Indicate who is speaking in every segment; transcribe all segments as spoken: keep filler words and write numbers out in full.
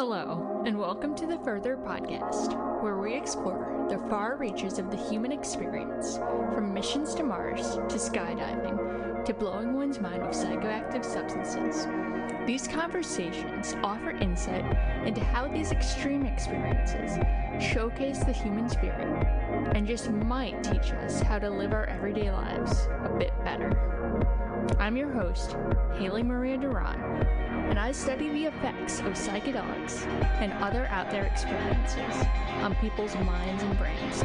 Speaker 1: Hello, and welcome to the Further Podcast, where we explore the far reaches of the human experience, from missions to Mars, to skydiving, to blowing one's mind with psychoactive substances. These conversations offer insight into how these extreme experiences showcase the human spirit, and just might teach us how to live our everyday lives a bit better. I'm your host, Haley Maria Duran, and I study the effects of psychedelics and other out-there experiences on people's minds and brains.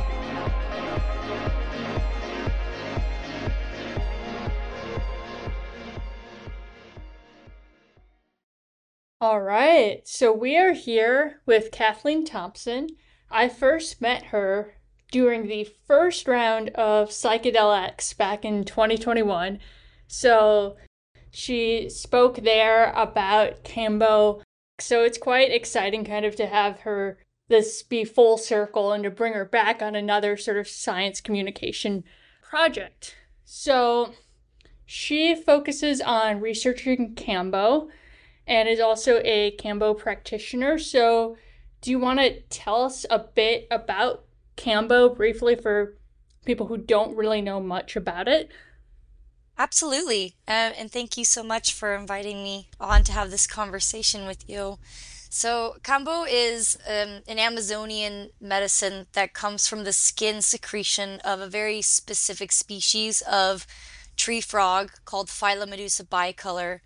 Speaker 1: All right, so we are here with Kathleen Thompson. I first met her during the first round of Psychedelics back in twenty twenty-one. So she spoke there about Kambo. So it's quite exciting kind of to have her, this be full circle and to bring her back on another sort of science communication project. So she focuses on researching Kambo and is also a Kambo practitioner. So do you want to tell us a bit about Kambo briefly for people who don't really know much about it?
Speaker 2: Absolutely. Um, and thank you so much for inviting me on to have this conversation with you. So, Kambo is um, an Amazonian medicine that comes from the skin secretion of a very specific species of tree frog called Phylomedusa bicolor.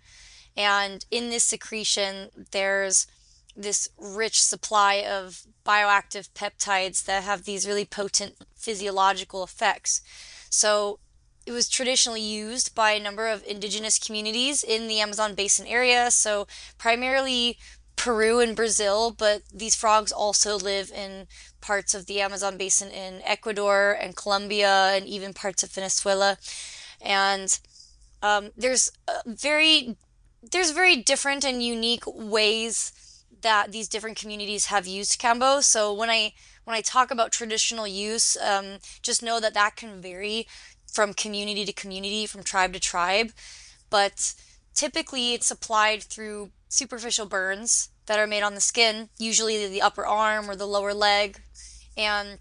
Speaker 2: And in this secretion, there's this rich supply of bioactive peptides that have these really potent physiological effects. So, it was traditionally used by a number of indigenous communities in the Amazon basin area, so primarily Peru and Brazil, but these frogs also live in parts of the Amazon basin in Ecuador and Colombia and even parts of Venezuela. And um, there's a very there's very different and unique ways that these different communities have used Kambo. So when I when I talk about traditional use, um, just know that that can vary from community to community, from tribe to tribe. But typically it's applied through superficial burns that are made on the skin, usually the upper arm or the lower leg. And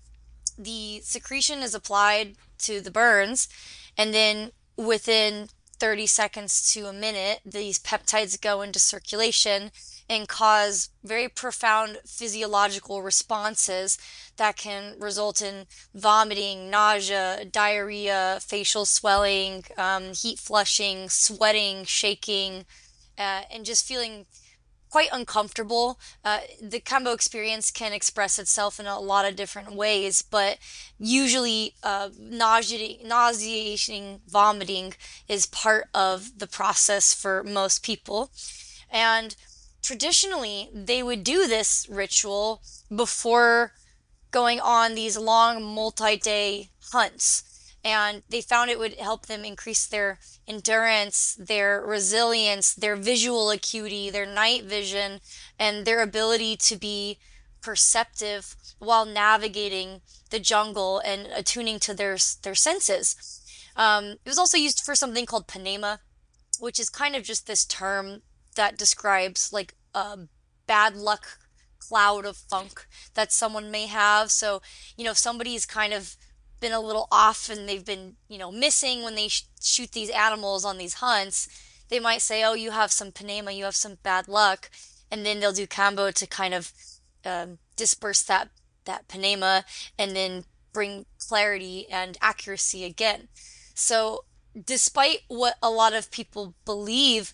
Speaker 2: the secretion is applied to the burns, and then within thirty seconds to a minute, these peptides go into circulation and cause very profound physiological responses that can result in vomiting, nausea, diarrhea, facial swelling, um, heat flushing, sweating, shaking, uh, and just feeling quite uncomfortable. Uh, the Kambo experience can express itself in a lot of different ways, but usually uh, nauseating, nauseating, vomiting is part of the process for most people. And traditionally, they would do this ritual before going on these long multi-day hunts. And they found it would help them increase their endurance, their resilience, their visual acuity, their night vision, and their ability to be perceptive while navigating the jungle and attuning to their their senses. Um, it was also used for something called panema, which is kind of just this term that describes like a bad luck cloud of funk that someone may have. So, you know, if somebody's kind of been a little off and they've been, you know, missing when they sh- shoot these animals on these hunts, they might say, oh, you have some panema, you have some bad luck. And then they'll do Kambo to kind of um, disperse that, that panema and then bring clarity and accuracy again. So, despite what a lot of people believe,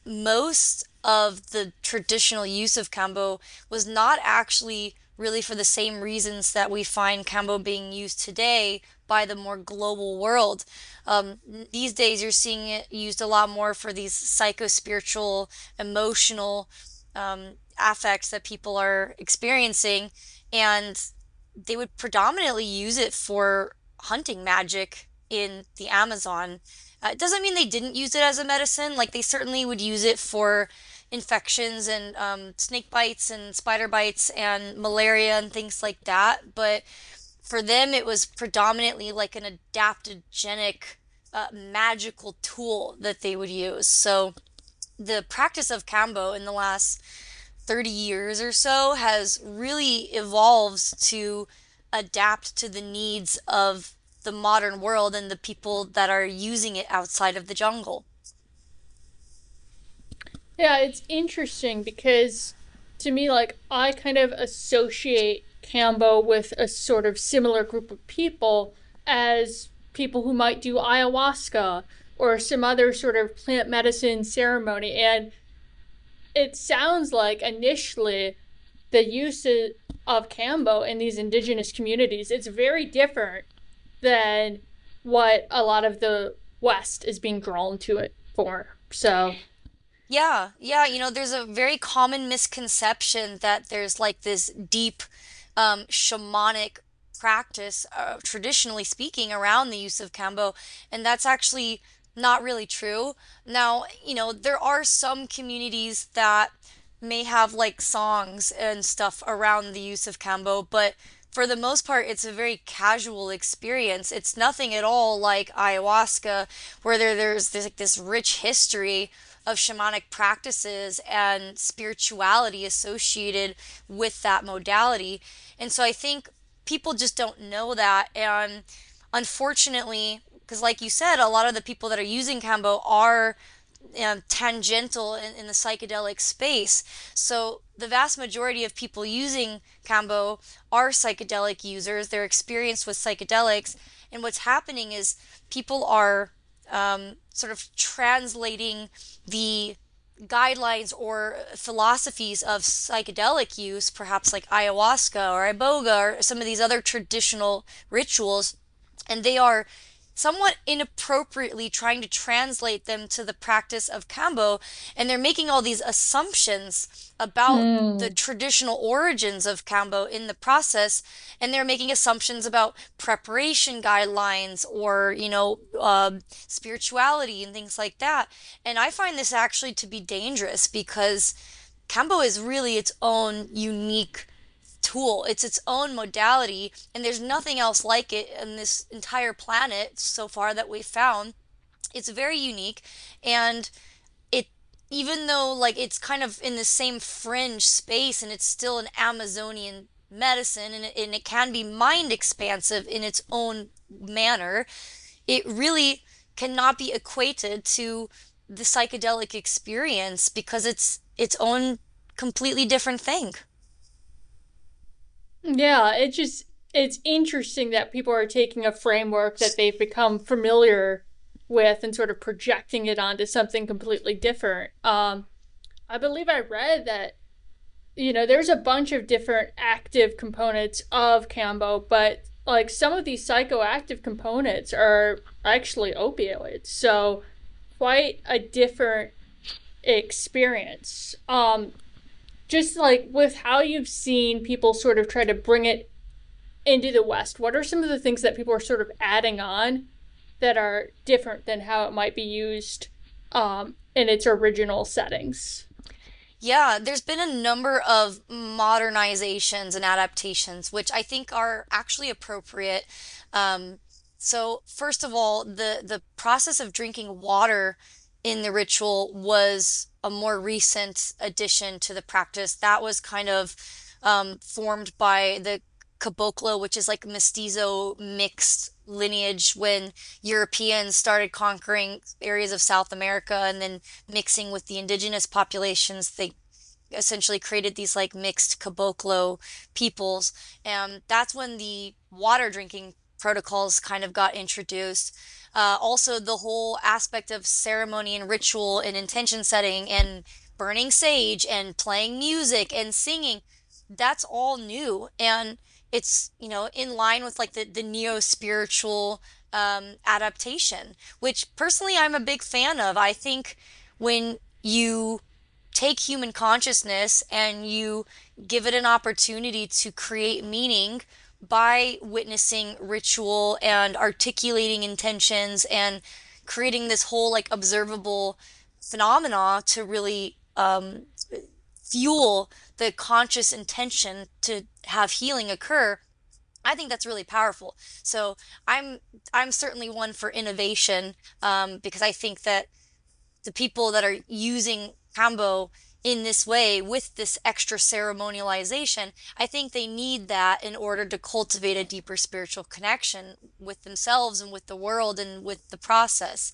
Speaker 2: most of the traditional use of Kambo was not actually really for the same reasons that we find Kambo being used today by the more global world. Um, these days, you're seeing it used a lot more for these psycho-spiritual, emotional um, affects that people are experiencing, and they would predominantly use it for hunting magic in the Amazon. Uh, it doesn't mean they didn't use it as a medicine. Like, they certainly would use it for infections and um, snake bites and spider bites and malaria and things like that. But for them, it was predominantly like an adaptogenic, uh, magical tool that they would use. So the practice of Kambo in the last thirty years or so has really evolved to adapt to the needs of the modern world and the people that are using it outside of the jungle.
Speaker 1: Yeah, it's interesting because to me, like, I kind of associate Cambo with a sort of similar group of people as people who might do ayahuasca or some other sort of plant medicine ceremony. And it sounds like initially the use of Cambo in these indigenous communities, it's very different than what a lot of the West is being drawn to it for. So,
Speaker 2: Yeah, yeah, you know, there's a very common misconception that there's like this deep um, shamanic practice, uh, traditionally speaking, around the use of Kambo, and that's actually not really true. Now, you know, there are some communities that may have like songs and stuff around the use of Kambo, but for the most part, it's a very casual experience. It's nothing at all like ayahuasca, where there, there's this, like this rich history of shamanic practices and spirituality associated with that modality. And so I think people just don't know that. And unfortunately, because like you said, a lot of the people that are using Kambo are um, tangential in, in the psychedelic space. So the vast majority of people using Kambo are psychedelic users. They're experienced with psychedelics. And what's happening is people are um, sort of translating the guidelines or philosophies of psychedelic use, perhaps like ayahuasca or iboga or some of these other traditional rituals, and they are somewhat inappropriately trying to translate them to the practice of Kambo, and they're making all these assumptions about the
Speaker 1: mm,
Speaker 2: traditional origins of Kambo in the process, and they're making assumptions about preparation guidelines or, you know, um, spirituality and things like that. And I find this actually to be dangerous because Kambo is really its own unique tool. It's its own modality, and there's nothing else like it in this entire planet so far that we've found. It's very unique, and it even though like it's kind of in the same fringe space and it's still an Amazonian medicine and it, and it can be mind expansive in its own manner, it really cannot be equated to the psychedelic experience because it's its own completely different thing.
Speaker 1: yeah, it just it's interesting that people are taking a framework that they've become familiar with and sort of projecting it onto something completely different. Um, I believe I read that you know there's a bunch of different active components of Cambo, but like some of these psychoactive components are actually opioids, so quite a different experience. Um, just like with how you've seen people sort of try to bring it into the West, what are some of the things that people are sort of adding on that are different than how it might be used um, in its original settings?
Speaker 2: Yeah, there's been a number of modernizations and adaptations, which I think are actually appropriate. Um, so first of all, the the process of drinking water in the ritual was a more recent addition to the practice. That was kind of um, formed by the Caboclo, which is like mestizo mixed lineage when Europeans started conquering areas of South America and then mixing with the indigenous populations. They essentially created these like mixed caboclo peoples. And that's when the water drinking protocols kind of got introduced. Uh, also, the whole aspect of ceremony and ritual and intention setting and burning sage and playing music and singing, that's all new. And it's, you know, in line with like the, the neo-spiritual um, adaptation, which personally I'm a big fan of. I think when you take human consciousness and you give it an opportunity to create meaning by witnessing ritual and articulating intentions and creating this whole like observable phenomena to really um, fuel the conscious intention to have healing occur. I think that's really powerful. So I'm I'm certainly one for innovation um, because I think that the people that are using Kambo in this way with this extra ceremonialization. I think they need that in order to cultivate a deeper spiritual connection with themselves and with the world and with the process.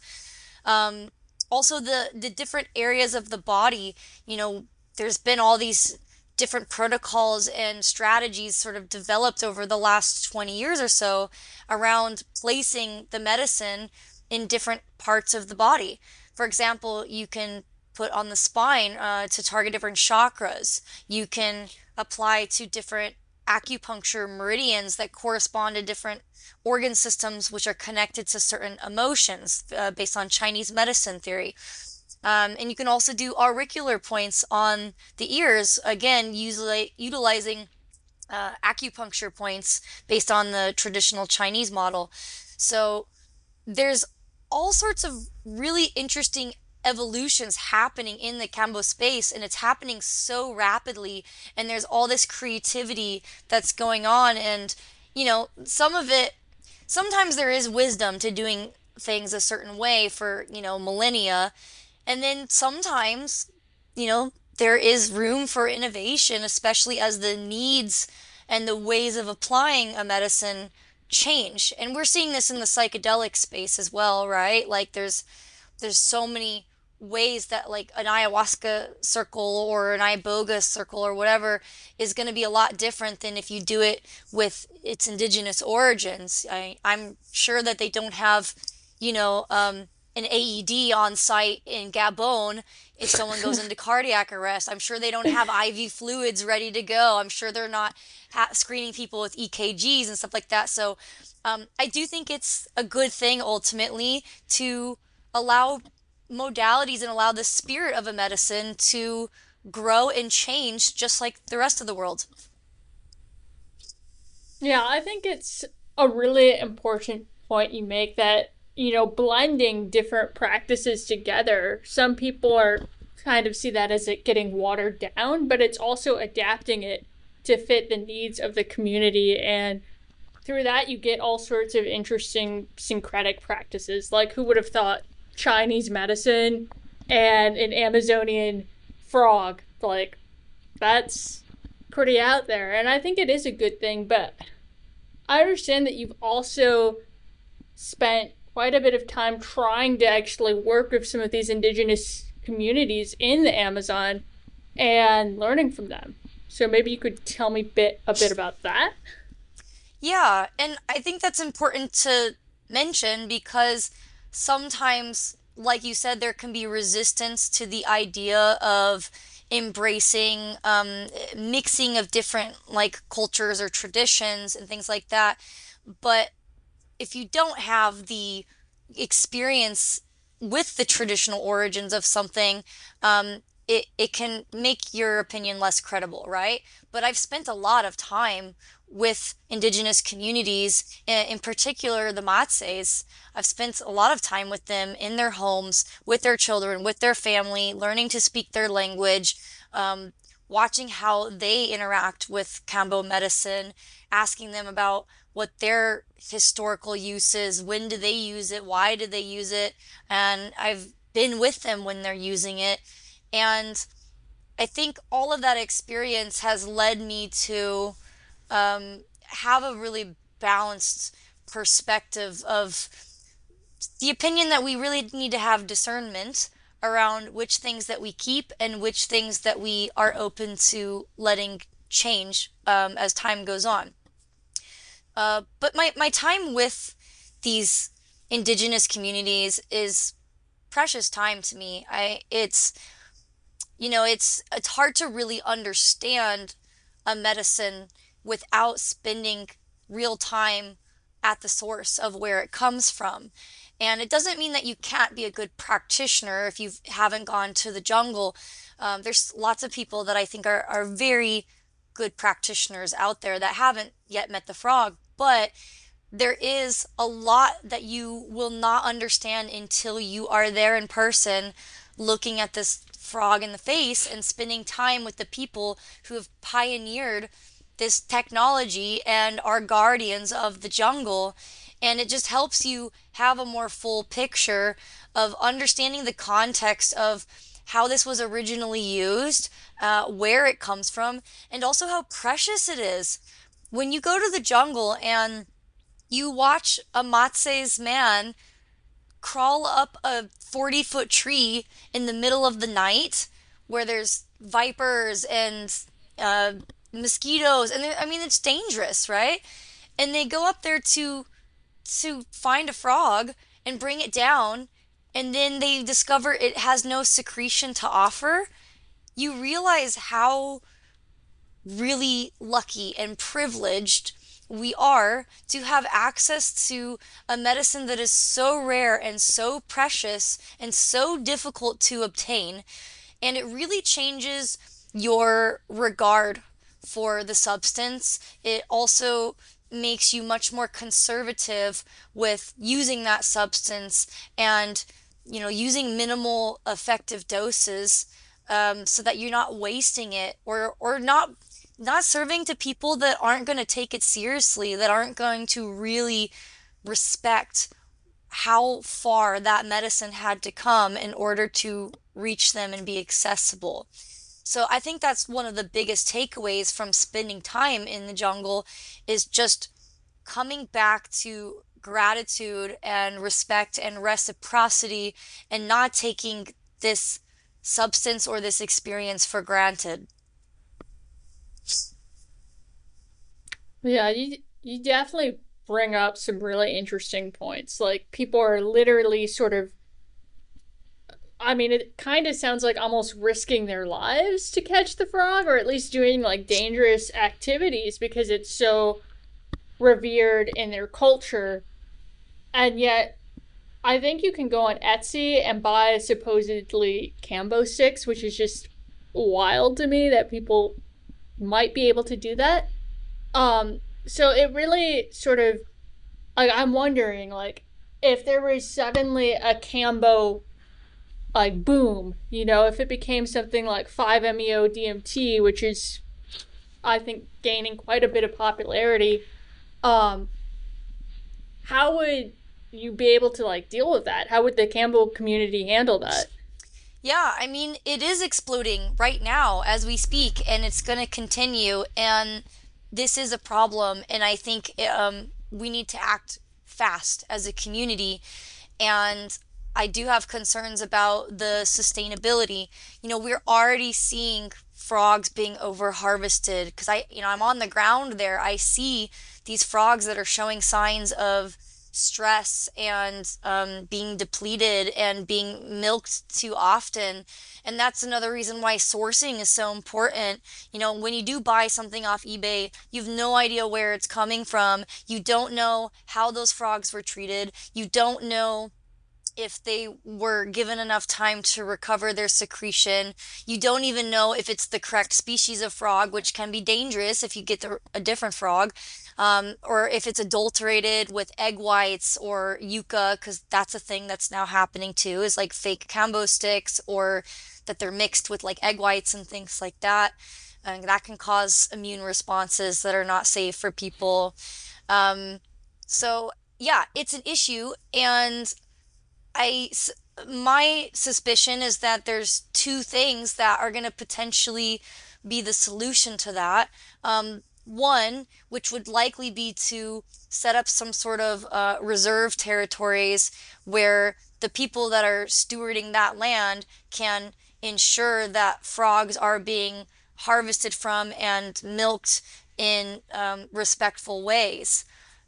Speaker 2: Um, Also, the the different areas of the body, you know, there's been all these different protocols and strategies sort of developed over the last twenty years or so around placing the medicine in different parts of the body. For example, you can put on the spine uh, to target different chakras. You can apply to different acupuncture meridians that correspond to different organ systems which are connected to certain emotions uh, based on Chinese medicine theory. Um, and you can also do auricular points on the ears, again, usually utilizing uh, acupuncture points based on the traditional Chinese model. So there's all sorts of really interesting evolutions happening in the Kambo space, and it's happening so rapidly, and there's all this creativity that's going on. And you know, some of it, sometimes there is wisdom to doing things a certain way for, you know, millennia, and then sometimes, you know, there is room for innovation, especially as the needs and the ways of applying a medicine change. And we're seeing this in the psychedelic space as well, right? Like there's there's so many ways that like an ayahuasca circle or an iboga circle or whatever is going to be a lot different than if you do it with its indigenous origins. I, I'm sure that they don't have, you know, um, an A E D on site in Gabon if someone goes into cardiac arrest. I'm sure they don't have I V fluids ready to go. I'm sure they're not ha- screening people with E K Gs and stuff like that. So um, I do think it's a good thing ultimately to allow modalities and allow the spirit of a medicine to grow and change just like the rest of the world.
Speaker 1: Yeah, I think it's a really important point you make that, you know, blending different practices together. Some people are kind of see that as it getting watered down, but it's also adapting it to fit the needs of the community. And through that, you get all sorts of interesting syncretic practices. Like, who would have thought Chinese medicine and an Amazonian frog? Like, that's pretty out there. And I think it is a good thing, but I understand that you've also spent quite a bit of time trying to actually work with some of these indigenous communities in the Amazon and learning from them. So maybe you could tell me bit a bit about that.
Speaker 2: Yeah, and I think that's important to mention because sometimes, like you said, there can be resistance to the idea of embracing um, mixing of different like cultures or traditions and things like that. But if you don't have the experience with the traditional origins of something, um, it, it can make your opinion less credible, right? But I've spent a lot of time with indigenous communities, in, in particular the Matses. I've spent a lot of time with them in their homes, with their children, with their family, learning to speak their language, um, watching how they interact with Kambo medicine, asking them about what their historical use is, when do they use it, why do they use it, and I've been with them when they're using it. And I think all of that experience has led me to um, have a really balanced perspective of the opinion that we really need to have discernment around which things that we keep and which things that we are open to letting change um, as time goes on. Uh, but my, my time with these indigenous communities is precious time to me. I it's you know it's it's hard to really understand a medicine without spending real time at the source of where it comes from. And it doesn't mean that you can't be a good practitioner if you haven't gone to the jungle. Um, there's lots of people that I think are, are very good practitioners out there that haven't yet met the frog, but there is a lot that you will not understand until you are there in person, looking at this frog in the face and spending time with the people who have pioneered this technology and are guardians of the jungle. And it just helps you have a more full picture of understanding the context of how this was originally used, uh, where it comes from, and also how precious it is. When you go to the jungle and you watch a Matse's man crawl up a forty foot tree in the middle of the night where there's vipers and uh, mosquitoes, and I mean, it's dangerous, right? And they go up there to to find a frog and bring it down, and then they discover it has no secretion to offer. You realize how really lucky and privileged we are to have access to a medicine that is so rare and so precious and so difficult to obtain. And it really changes your regard for the substance. It also makes you much more conservative with using that substance and, you know, using minimal effective doses, um, so that you're not wasting it, or or not not serving to people that aren't going to take it seriously, that aren't going to really respect how far that medicine had to come in order to reach them and be accessible. So I think that's one of the biggest takeaways from spending time in the jungle, is just coming back to gratitude and respect and reciprocity, and not taking this substance or this experience for granted.
Speaker 1: Yeah, you you definitely bring up some really interesting points. Like people are literally sort of, I mean, it kind of sounds like almost risking their lives to catch the frog, or at least doing like dangerous activities because it's so revered in their culture. And yet, I think you can go on Etsy and buy supposedly Cambo sticks, which is just wild to me that people might be able to do that. Um, so it really sort of, like, I'm wondering, like, if there was suddenly a Cambo, like, boom, you know, if it became something like five M E O D M T, which is, I think, gaining quite a bit of popularity, um, how would you be able to, like, deal with that? How would the Cambo community handle that?
Speaker 2: Yeah, I mean, it is exploding right now as we speak, and it's going to continue. And this is a problem. And I think um, we need to act fast as a community. And I do have concerns about the sustainability. You know, we're already seeing frogs being over harvested because I, you know, I'm on the ground there. I see these frogs that are showing signs of stress and um, being depleted and being milked too often. And that's another reason why sourcing is so important. You know, when you do buy something off eBay, you have no idea where it's coming from. You don't know how those frogs were treated. You don't know if they were given enough time to recover their secretion. You don't even know if it's the correct species of frog, which can be dangerous if you get the, a different frog, um, or if it's adulterated with egg whites or yucca, because that's a thing that's now happening too, is like fake Cambo sticks, or that they're mixed with like egg whites and things like that. And that can cause immune responses that are not safe for people. Um, so yeah, it's an issue, and I, my suspicion is that there's two things that are going to potentially be the solution to that. Um, one, which would likely be to set up some sort of uh, reserve territories where the people that are stewarding that land can ensure that frogs are being harvested from and milked in um, respectful ways.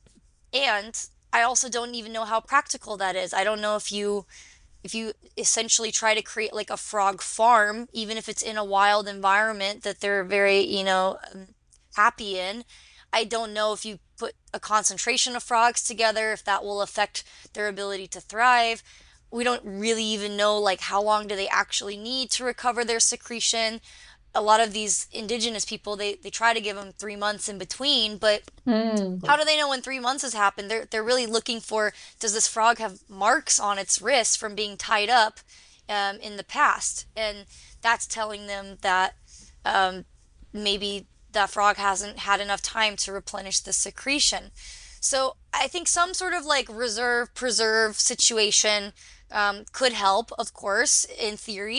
Speaker 2: And I also don't even know how practical that is. I don't know if you if you essentially try to create like a frog farm, even if it's in a wild environment that they're very, you know, um, happy in. I don't know if you put a concentration of frogs together, if that will affect their ability to thrive. We don't really even know like how long do they actually need to recover their secretion. A lot of these indigenous people, they, they try to give them three months in between, but
Speaker 1: Hmm.
Speaker 2: how do they know when three months has happened? They're they're really looking for, does this frog have marks on its wrist from being tied up um, in the past? And that's telling them that um, maybe that frog hasn't had enough time to replenish the secretion. So I think some sort of like reserve preserve situation um, could help, of course, in theory.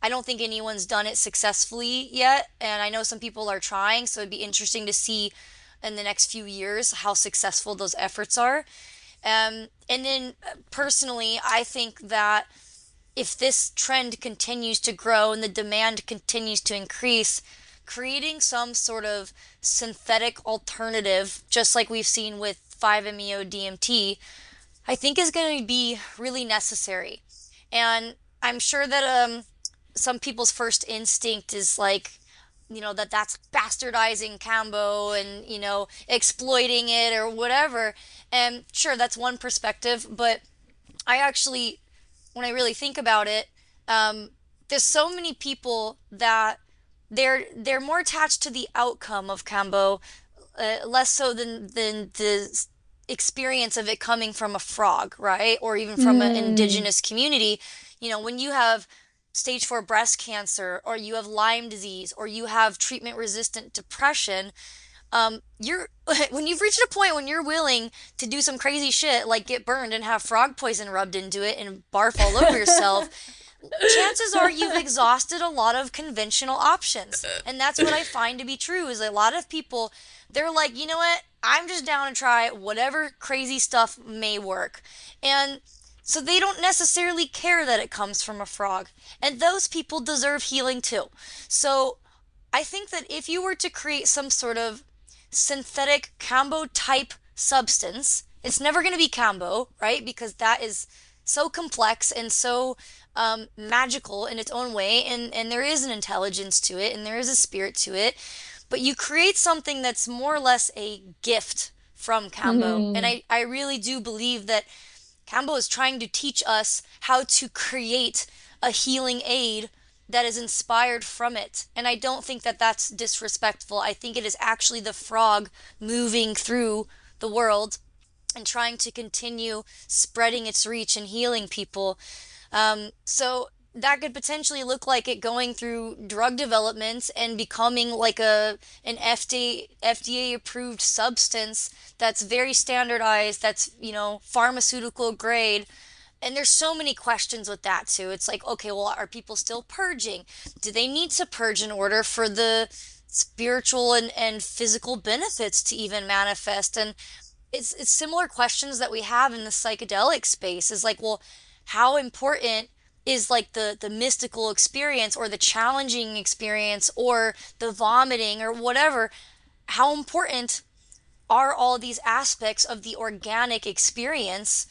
Speaker 2: I don't think anyone's done it successfully yet, and I know some people are trying, so it'd be interesting to see in the next few years how successful those efforts are. Um, and then uh, personally, I think that if this trend continues to grow and the demand continues to increase, creating some sort of synthetic alternative, just like we've seen with five meo D M T, I think is going to be really necessary. And I'm sure that um, some people's first instinct is like, you know, that that's bastardizing Cambo and, you know, exploiting it or whatever. And sure, that's one perspective, but I actually, when I really think about it, um, there's so many people that they're they're more attached to the outcome of Cambo, uh, less so than than the experience of it coming from a frog, right? Or even from an
Speaker 1: Mm.
Speaker 2: indigenous community. You know, when you have stage four breast cancer, or you have Lyme disease, or you have treatment resistant depression, um, you're when you've reached a point when you're willing to do some crazy shit like get burned and have frog poison rubbed into it and barf all over yourself, chances are you've exhausted a lot of conventional options. And that's what I find to be true is a lot of people, they're like, you know what? I'm just down to try whatever crazy stuff may work. And so they don't necessarily care that it comes from a frog. And those people deserve healing too. So I think that if you were to create some sort of synthetic Cambo type substance, it's never going to be Cambo, right? Because that is so complex and so um, magical in its own way, and, and there is an intelligence to it, and there is a spirit to it. But you create something that's more or less a gift from Cambo. And
Speaker 1: Hmm.
Speaker 2: I, I really do believe that Cambo is trying to teach us how to create a healing aid that is inspired from it. And I don't think that that's disrespectful. I think it is actually the frog moving through the world and trying to continue spreading its reach and healing people. Um, so that could potentially look like it going through drug development and becoming like a an F D A F D A approved substance that's very standardized, that's, you know, pharmaceutical grade. And there's so many questions with that too. It's like, okay, well, are people still purging? Do they need to purge in order for the spiritual and, and physical benefits to even manifest? And it's it's similar questions that we have in the psychedelic space is like, well, how important is like the the mystical experience or the challenging experience or the vomiting or whatever? How important are all these aspects of the organic experience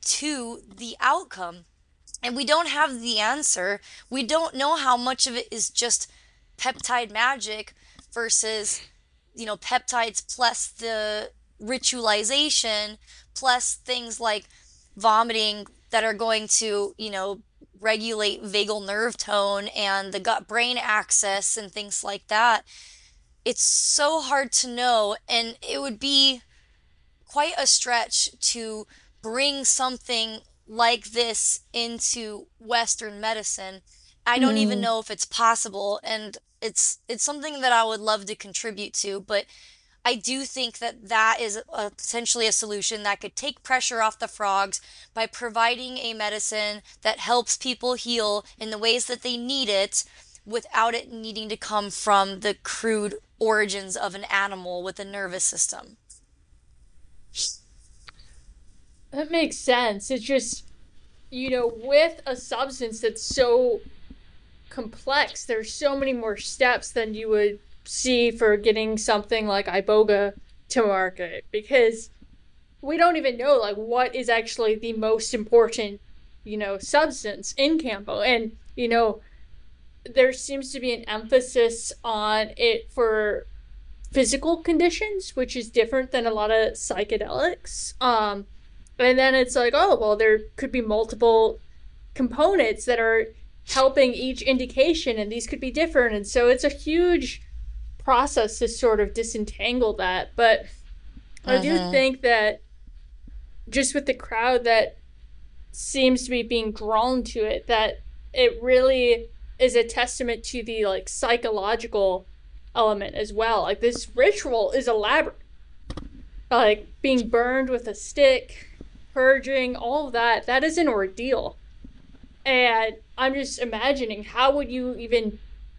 Speaker 2: to the outcome? And we don't have the answer. We don't know how much of it is just peptide magic versus, you know, peptides plus the ritualization plus things like vomiting that are going to, you know, regulate vagal nerve tone and the gut brain axis and things like that. It's so hard to know, and it would be quite a stretch to bring something like this into Western medicine. I don't even
Speaker 1: Hmm.
Speaker 2: know if it's possible, and it's it's something that I would love to contribute to, but I do think that that is a, potentially a solution that could take pressure off the frogs by providing a medicine that helps people heal in the ways that they need it without it needing to come from the crude origins of an animal with a nervous system.
Speaker 1: That makes sense. It's just, you know, with a substance that's so complex, there's so many more steps than you would see for getting something like iboga to market because we don't even know like what is actually the most important, you know, substance in Campo. And, you know, there seems to be an emphasis on it for physical conditions, which is different than a lot of psychedelics. Um, and then it's like, oh, well, there could be multiple components that are helping each indication, and these could be different. And so it's a huge process to sort of disentangle that. But I do
Speaker 2: Mm-hmm.
Speaker 1: think that just with the crowd that seems to be being drawn to it, that it really is a testament to the like psychological element as well. Like this ritual is elaborate. Like being burned with a stick, purging, all of that, that is an ordeal. And I'm just imagining, how would you even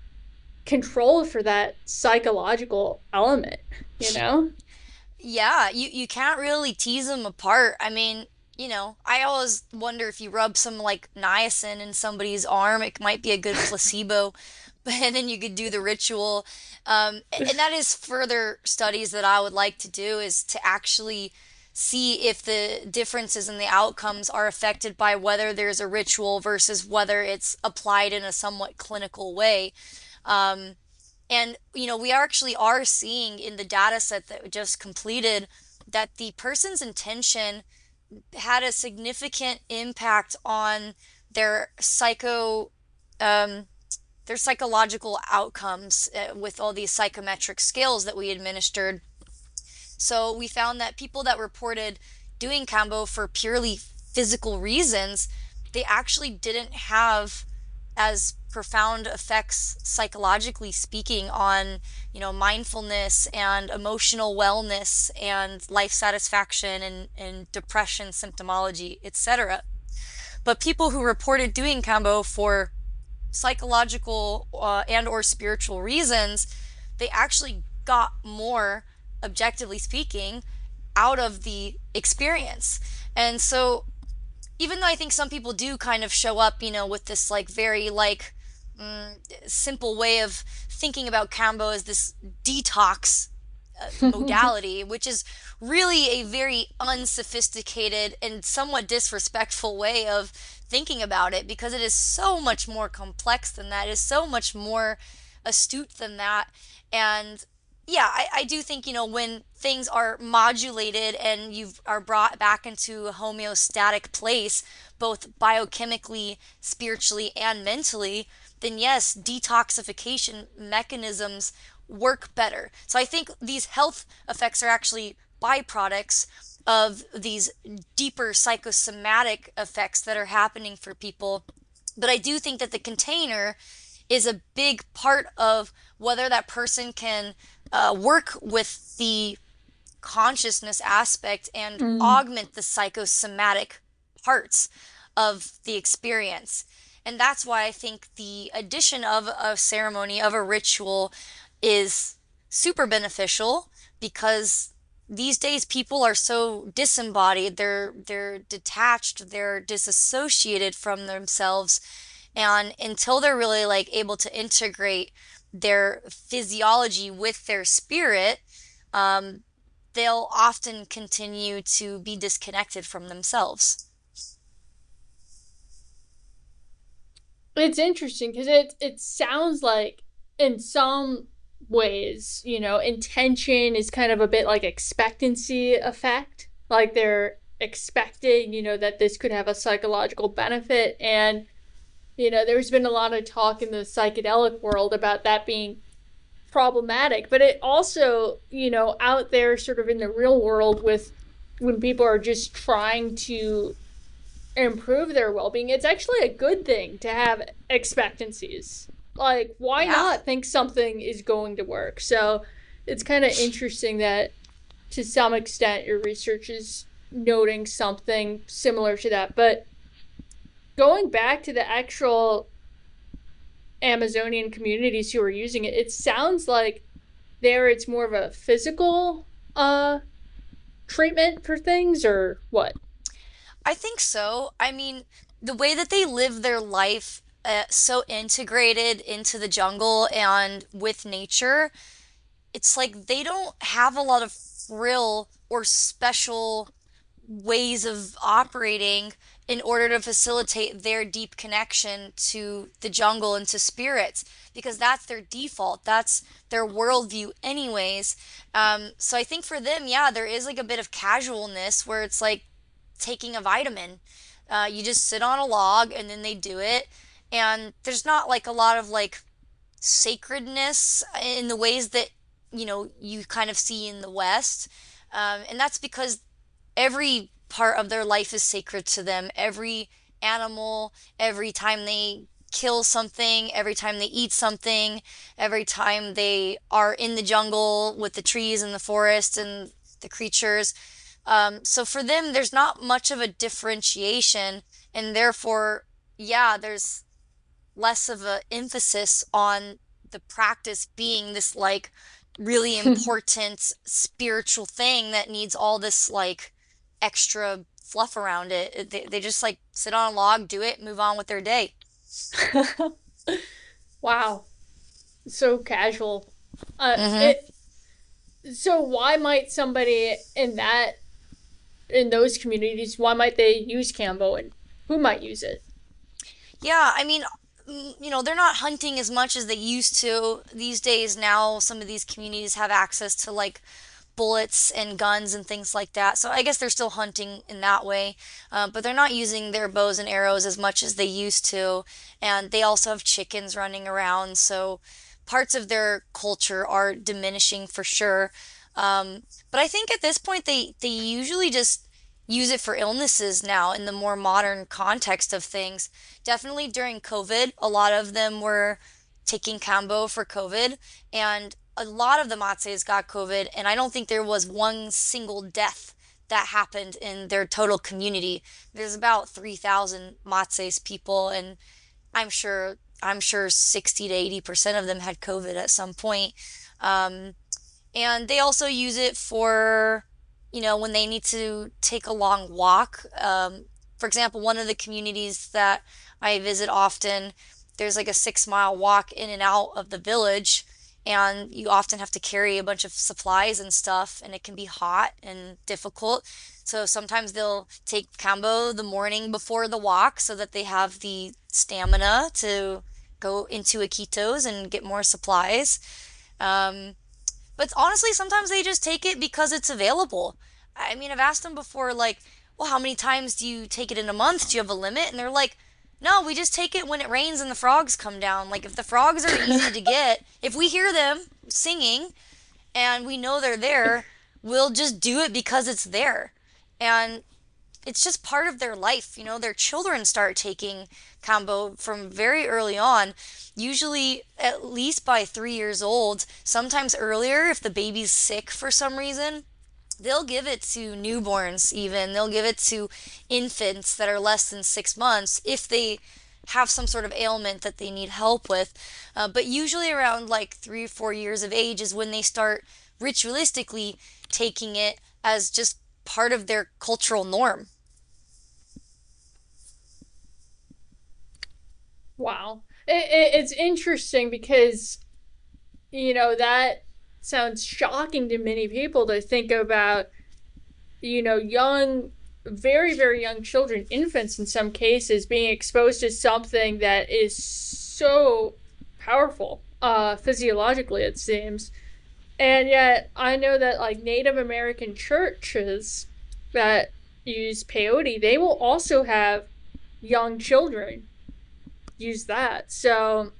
Speaker 1: control for that psychological element, you know?
Speaker 2: Yeah, you you can't really tease them apart. I mean, you know, I always wonder if you rub some like niacin in somebody's arm, it might be a good placebo. But and then you could do the ritual. Um, and that is further studies that I would like to do is to actually see if the differences in the outcomes are affected by whether there's a ritual versus whether it's applied in a somewhat clinical way. Um, and, you know, we actually are seeing in the data set that we just completed that the person's intention had a significant impact on their psycho, um, their psychological outcomes uh, with all these psychometric scales that we administered. So we found that people that reported doing Kambo for purely physical reasons, they actually didn't have as profound effects psychologically speaking on, you know, mindfulness and emotional wellness and life satisfaction and, and depression symptomology, et cetera. But people who reported doing Kambo for psychological uh, and or spiritual reasons, they actually got more, objectively speaking, out of the experience. And so even though I think some people do kind of show up, you know, with this like very like mm, simple way of thinking about Kambo as this detox uh, modality, which is really a very unsophisticated and somewhat disrespectful way of thinking about it because it is so much more complex than that. It is so much more astute than that. And yeah, I, I do think, you know, when things are modulated and you are brought back into a homeostatic place, both biochemically, spiritually, and mentally, then yes, detoxification mechanisms work better. So I think these health effects are actually byproducts of these deeper psychosomatic effects that are happening for people. But I do think that the container is a big part of whether that person can uh, work with the consciousness aspect and
Speaker 1: Mm.
Speaker 2: augment the psychosomatic parts of the experience. And that's why I think the addition of a ceremony, of a ritual, is super beneficial because these days people are so disembodied, they're they're detached, they're disassociated from themselves, and until they're really like able to integrate their physiology with their spirit, um, they'll often continue to be disconnected from themselves.
Speaker 1: It's interesting because it it sounds like in some ways, you know, intention is kind of a bit like expectancy effect. Like they're expecting, you know, that this could have a psychological benefit. And, you know, there's been a lot of talk in the psychedelic world about that being problematic. But it also, you know, out there sort of in the real world with when people are just trying to improve their well-being, it's actually a good thing to have expectancies. Like, why
Speaker 2: Yeah.
Speaker 1: not think something is going to work? So it's kind of interesting that to some extent your research is noting something similar to that. But going back to the actual Amazonian communities who are using it, it sounds like there it's more of a physical uh treatment for things, or what?
Speaker 2: I think so. I mean, the way that they live their life uh, so integrated into the jungle and with nature, it's like they don't have a lot of frill or special ways of operating in order to facilitate their deep connection to the jungle and to spirits because that's their default, that's their worldview anyways. Um, so I think for them, yeah, there is like a bit of casualness where it's like taking a vitamin. Uh, you just sit on a log and then they do it, and there's not like a lot of like sacredness in the ways that you know you kind of see in the West. Um, and that's because every part of their life is sacred to them. Every animal, every time they kill something, every time they eat something, every time they are in the jungle with the trees and the forest and the creatures. Um, so for them, there's not much of a differentiation, and therefore, yeah, there's less of a emphasis on the practice being this like really important spiritual thing that needs all this like extra fluff around it. It- They, they just like sit on a log, do it, move on with their day.
Speaker 1: Wow, so casual. Uh,
Speaker 2: Hmm.
Speaker 1: it. So why might somebody in that in those communities? Why might they use Cambo, and who might use it?
Speaker 2: Yeah, I mean, mm, you know, they're not hunting as much as they used to. These days now, some of these communities have access to like bullets and guns and things like that. So I guess they're still hunting in that way, uh, but they're not using their bows and arrows as much as they used to. And they also have chickens running around, so parts of their culture are diminishing for sure. Um, but I think at this point they they usually just use it for illnesses now in the more modern context of things. Definitely during COVID, a lot of them were taking Cambo for COVID, and a lot of the Matses got COVID, and I don't think there was one single death that happened in their total community. There's about three thousand Matses people, and I'm sure I'm sure sixty to eighty percent of them had COVID at some point. Um, and they also use it for, you know, when they need to take a long walk. Um, for example, one of the communities that I visit often, there's like a six mile walk in and out of the village, and you often have to carry a bunch of supplies and stuff, and it can be hot and difficult. So sometimes they'll take Cambo the morning before the walk so that they have the stamina to go into Iquitos and get more supplies. Um, but honestly, sometimes they just take it because it's available. I mean, I've asked them before, like, well, how many times do you take it in a month? Do you have a limit? And they're like, no, we just take it when it rains and the frogs come down. Like, if the frogs are easy to get, if we hear them singing and we know they're there, we'll just do it because it's there. And it's just part of their life. You know, their children start taking Cambo from very early on, usually at least by three years old, sometimes earlier if the baby's sick for some reason. They'll give it to newborns, even. They'll give it to infants that are less than six months if they have some sort of ailment that they need help with. Uh, but usually around like three or four years of age is when they start ritualistically taking it as just part of their cultural norm.
Speaker 1: Wow, it, it, it's interesting because you know that sounds shocking to many people to think about. You know, young, very very young children, infants in some cases, being exposed to something that is so powerful, uh, physiologically it seems. And yet, I know that like Native American churches that use peyote, they will also have young children use that. So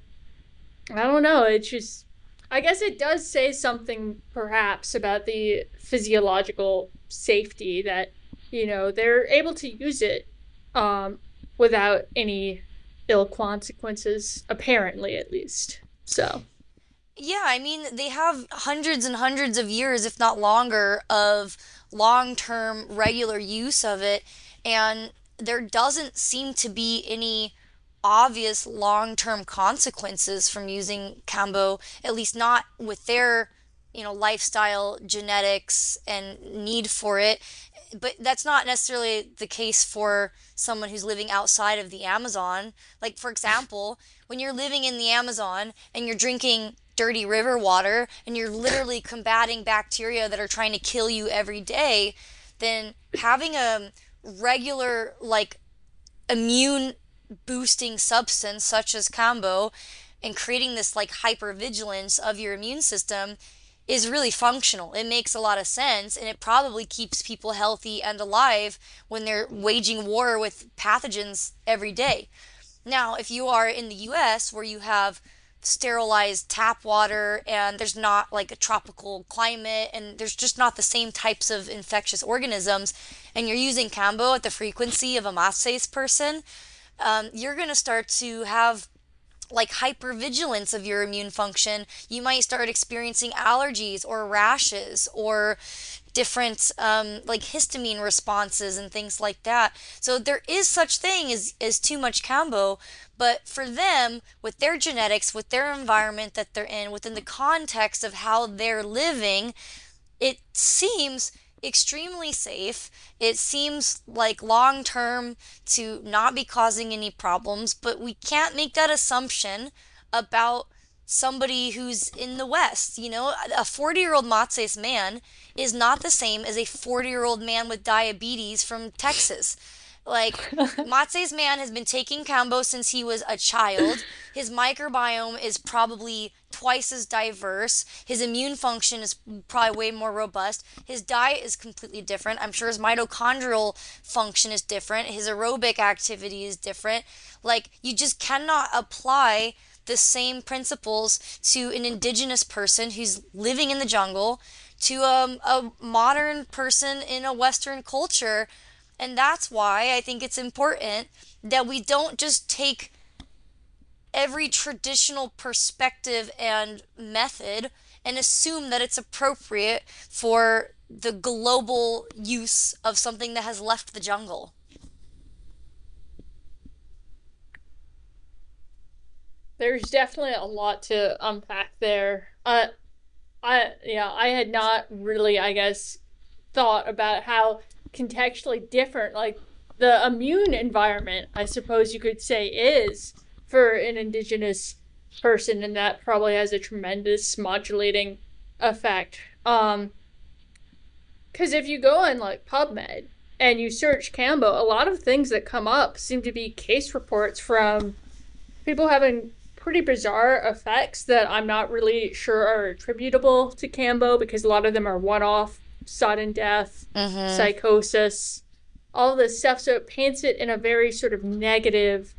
Speaker 1: I don't know. It's just, I guess it does say something perhaps about the physiological safety that, you know, they're able to use it um, without any ill consequences, apparently at least. So,
Speaker 2: Yeah, I mean, they have hundreds and hundreds of years, if not longer, of long-term regular use of it, and there doesn't seem to be any obvious long-term consequences from using Cambo, at least not with their, you know, lifestyle, genetics, and need for it. But that's not necessarily the case for someone who's living outside of the Amazon. Like, for example, when you're living in the Amazon and you're drinking dirty river water and you're literally combating bacteria that are trying to kill you every day, then having a regular, like, immune boosting substance such as Cambo and creating this like hypervigilance of your immune system is really functional. It makes a lot of sense, and it probably keeps people healthy and alive when they're waging war with pathogens every day. Now, if you are in the U S where you have sterilized tap water and there's not like a tropical climate and there's just not the same types of infectious organisms, and you're using Cambo at the frequency of a Maasai person, um, you're going to start to have like hypervigilance of your immune function, you might start experiencing allergies or rashes or different um, like histamine responses and things like that. So there is such thing as, as too much kambo, but for them, with their genetics, with their environment that they're in, within the context of how they're living, it seems extremely safe. It seems like long term to not be causing any problems, but we can't make that assumption about somebody who's in the West. You know, a forty year old Matses man is not the same as a forty year old man with diabetes from Texas. Like, Matses man has been taking kambo since he was a child. His microbiome is probably twice as diverse. His immune function is probably way more robust. His diet is completely different. I'm sure his mitochondrial function is different. His aerobic activity is different. Like, you just cannot apply the same principles to an indigenous person who's living in the jungle to um, a modern person in a Western culture. And that's why I think it's important that we don't just take every traditional perspective and method and assume that it's appropriate for the global use of something that has left the jungle.
Speaker 1: There's definitely a lot to unpack there. Uh, I yeah, I had not really, I guess, thought about how contextually different, like the immune environment, I suppose you could say, is for an indigenous person, and that probably has a tremendous modulating effect. Um, because if you go on like PubMed and you search kambo, a lot of things that come up seem to be case reports from people having pretty bizarre effects that I'm not really sure are attributable to kambo, because a lot of them are one-off, sudden death,
Speaker 2: Mm-hmm.
Speaker 1: psychosis, all this stuff. So it paints it in a very sort of negative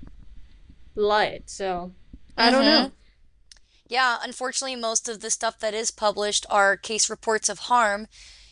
Speaker 1: light. So I don't
Speaker 2: Mm-hmm.
Speaker 1: know.
Speaker 2: Yeah, unfortunately, most of the stuff that is published are case reports of harm.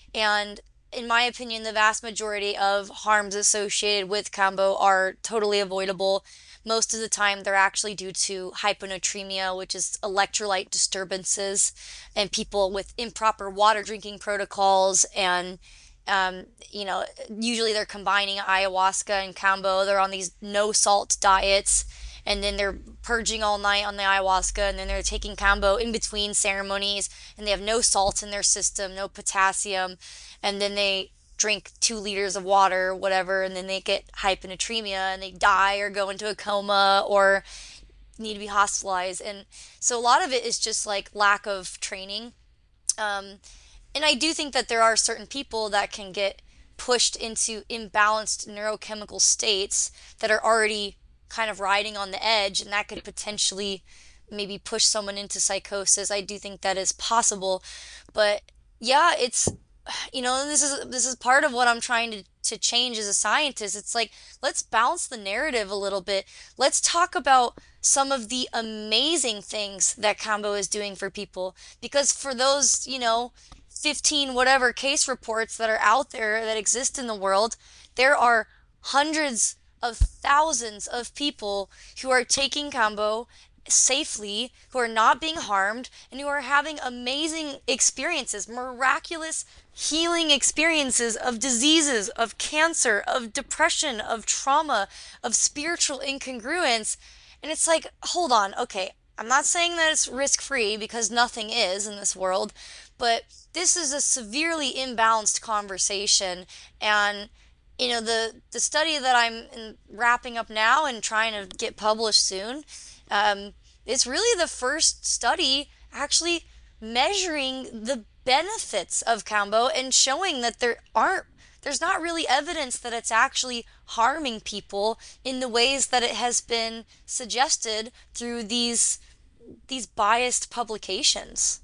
Speaker 2: And in my opinion, the vast majority of harms associated with kambo are totally avoidable. Most of the time, they're actually due to hyponatremia, which is electrolyte disturbances, and people with improper water drinking protocols. And, um, you know, usually they're combining ayahuasca and kambo. They're on these no salt diets, and then they're purging all night on the ayahuasca, and then they're taking kambo in between ceremonies, and they have no salt in their system, no potassium, and then they drink two liters of water, whatever, and then they get hyponatremia and they die or go into a coma or need to be hospitalized. And so a lot of it is just like lack of training. Um, and I do think that there are certain people that can get pushed into imbalanced neurochemical states that are already kind of riding on the edge, and that could potentially maybe push someone into psychosis. I do think that is possible. But yeah, it's you know, this is this is part of what I'm trying to to change as a scientist. It's like, let's bounce the narrative a little bit. Let's talk about some of the amazing things that kambo is doing for people, because for those, you know, fifteen whatever case reports that are out there that exist in the world, there are hundreds of thousands of people who are taking kambo safely, who are not being harmed, and who are having amazing experiences, miraculous healing experiences of diseases, of cancer, of depression, of trauma, of spiritual incongruence. And it's like, hold on, okay, I'm not saying that it's risk free, because nothing is in this world, but this is a severely imbalanced conversation. And you know, the the study that I'm in, wrapping up now and trying to get published soon, um, it's really the first study actually measuring the benefits of kambo and showing that there aren't there's not really evidence that it's actually harming people in the ways that it has been suggested through these these biased publications.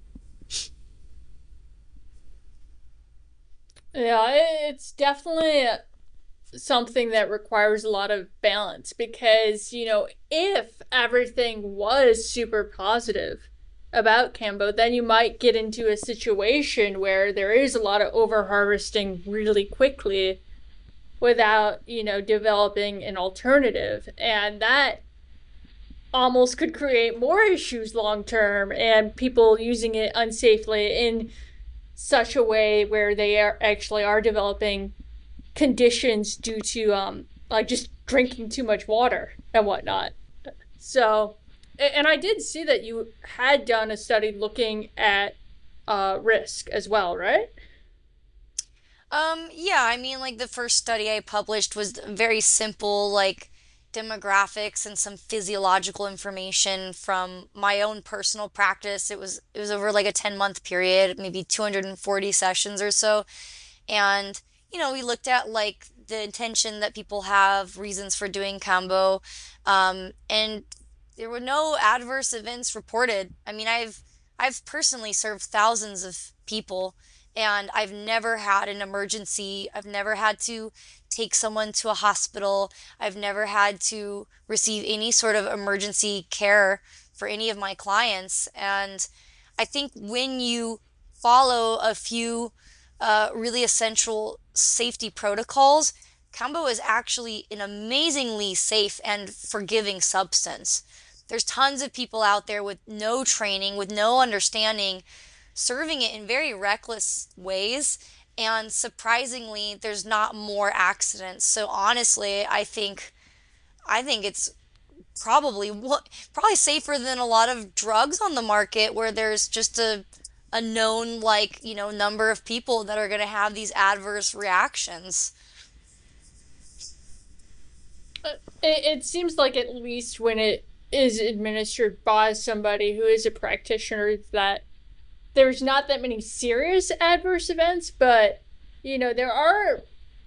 Speaker 1: Yeah, it's definitely something that requires a lot of balance, because, you know, if everything was super positive about kambo, then you might get into a situation where there is a lot of over harvesting really quickly without, you know, developing an alternative. And that almost could create more issues long term and people using it unsafely in such a way where they are actually are developing conditions due to um like just drinking too much water and whatnot. So, and I did see that you had done a study looking at uh risk as well, right?
Speaker 2: Um, yeah, I mean, like the first study I published was very simple, like demographics and some physiological information from my own personal practice. It was it was over like a ten month period, maybe two hundred forty sessions or so. And, you know, we looked at like the intention that people have, reasons for doing combo, um, and there were no adverse events reported. I mean, I've I've personally served thousands of people, and I've never had an emergency. I've never had to take someone to a hospital. I've never had to receive any sort of emergency care for any of my clients. And I think when you follow a few uh, really essential safety protocols, Kambo is actually an amazingly safe and forgiving substance. There's tons of people out there with no training, with no understanding, serving it in very reckless ways. And surprisingly, there's not more accidents. So honestly, I think I think it's probably what probably safer than a lot of drugs on the market where there's just a a known like, you know, number of people that are going to have these adverse reactions.
Speaker 1: Uh, It, it seems like at least when it is administered by somebody who is a practitioner that there's not that many serious adverse events, but you know, there are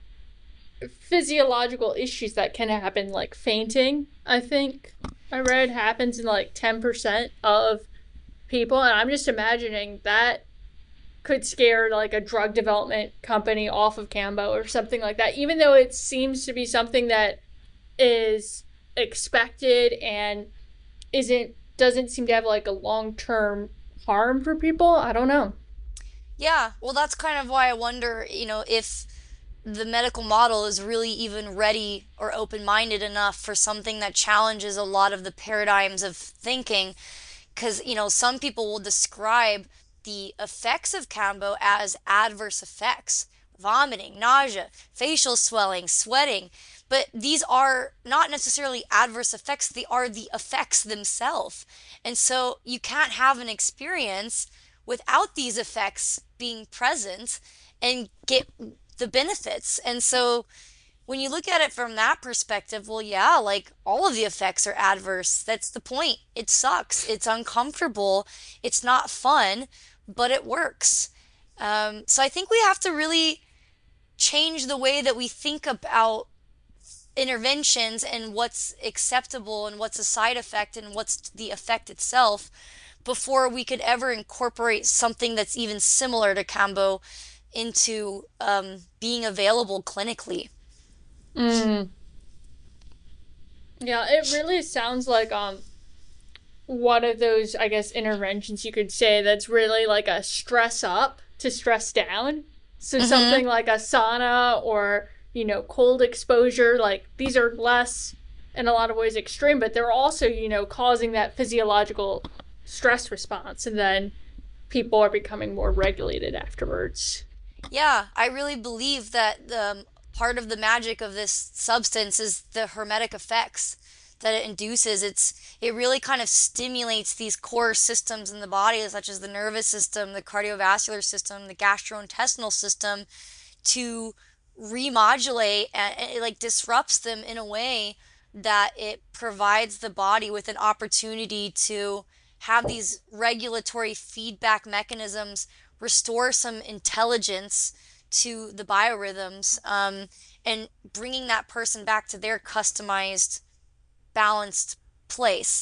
Speaker 1: physiological issues that can happen, like fainting, I think I read happens in like ten percent of people. And I'm just imagining that could scare like a drug development company off of Cambo or something like that, even though it seems to be something that is expected and isn't doesn't seem to have like a long-term harm for people. I don't know.
Speaker 2: Yeah, well, that's kind of why I wonder, you know, if the medical model is really even ready or open-minded enough for something that challenges a lot of the paradigms of thinking. Because, you know, some people will describe the effects of Cambo as adverse effects: vomiting, nausea, facial swelling, sweating. But these are not necessarily adverse effects, they are the effects themselves. And so you can't have an experience without these effects being present and get the benefits. And so when you look at it from that perspective, well, yeah, like all of the effects are adverse. That's the point. It sucks. It's uncomfortable. It's not fun, but it works. Um, so I think we have to really change the way that we think about interventions and what's acceptable and what's a side effect and what's the effect itself before we could ever incorporate something that's even similar to Cambo into um, being available clinically.
Speaker 1: Mm. Yeah, it really sounds like um one of those, I guess, interventions you could say that's really like a stress up to stress down. So
Speaker 2: Mm-hmm.
Speaker 1: something like a sauna or, you know, cold exposure, like these are less in a lot of ways extreme, but they're also, you know, causing that physiological stress response and then people are becoming more regulated afterwards.
Speaker 2: Yeah, I really believe that um, part of the magic of this substance is the hermetic effects that it induces. It's it really kind of stimulates these core systems in the body, such as the nervous system, the cardiovascular system, the gastrointestinal system, to remodulate and, and it like disrupts them in a way that it provides the body with an opportunity to have these regulatory feedback mechanisms restore some intelligence to the biorhythms, um, and bringing that person back to their customized, balanced place.